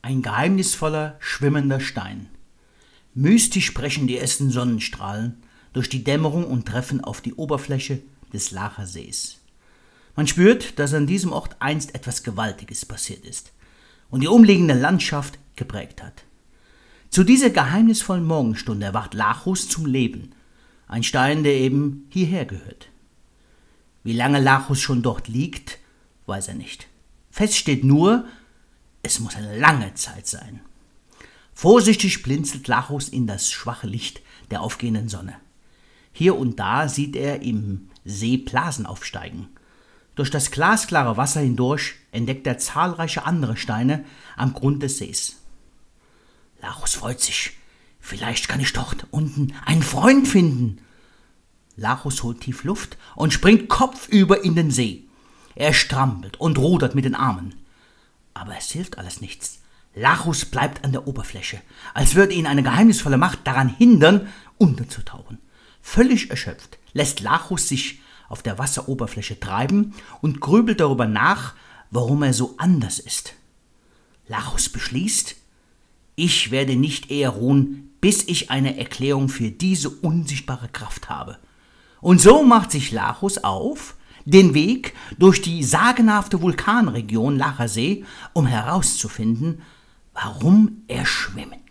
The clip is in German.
Ein geheimnisvoller, schwimmender Stein. Mystisch brechen die ersten Sonnenstrahlen durch die Dämmerung und treffen auf die Oberfläche des Lacher Sees. Man spürt, dass an diesem Ort einst etwas Gewaltiges passiert ist und die umliegende Landschaft geprägt hat. Zu dieser geheimnisvollen Morgenstunde erwacht Lachus zum Leben, ein Stein, der eben hierher gehört. Wie lange Lachus schon dort liegt, weiß er nicht. Fest steht nur, es muss eine lange Zeit sein. Vorsichtig blinzelt Lachus in das schwache Licht der aufgehenden Sonne. Hier und da sieht er im See Blasen aufsteigen. Durch das glasklare Wasser hindurch entdeckt er zahlreiche andere Steine am Grund des Sees. Lachus freut sich. Vielleicht kann ich dort unten einen Freund finden. Lachus holt tief Luft und springt kopfüber in den See. Er strampelt und rudert mit den Armen. Aber es hilft alles nichts. Lachus bleibt an der Oberfläche, als würde ihn eine geheimnisvolle Macht daran hindern, unterzutauchen. Völlig erschöpft lässt Lachus sich auf der Wasseroberfläche treiben und grübelt darüber nach, warum er so anders ist. Lachus beschließt, ich werde nicht eher ruhen, bis ich eine Erklärung für diese unsichtbare Kraft habe. Und so macht sich Lachus auf, den Weg durch die sagenhafte Vulkanregion Lacher See, um herauszufinden, warum er schwimmt.